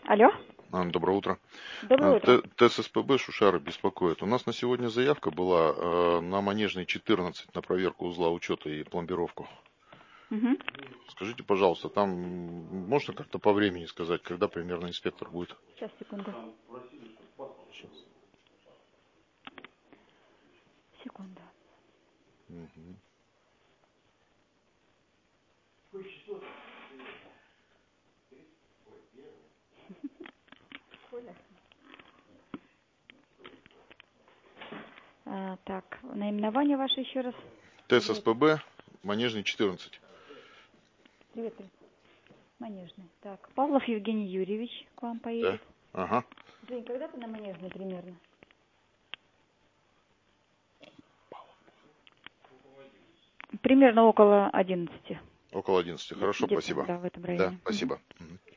Алло. Доброе утро. Доброе утро. ТССПБ Шушара беспокоит. У нас на сегодня заявка была на Манежной 14 на проверку узла учета и пломбировку. Угу. Скажите, пожалуйста, там можно как-то по времени сказать, когда примерно инспектор будет? Сейчас, секунду. Секунду. Угу. Так, наименование ваше еще раз. ТССПБ Манежный 14. Привет. Манежный. Так, Павлов Евгений Юрьевич к вам поедет. Да. Ага. Жень, когда ты на Манежный примерно? Примерно около 11. Около 11. Хорошо, Где-то, спасибо. да, в этом Да, районе. спасибо. Угу.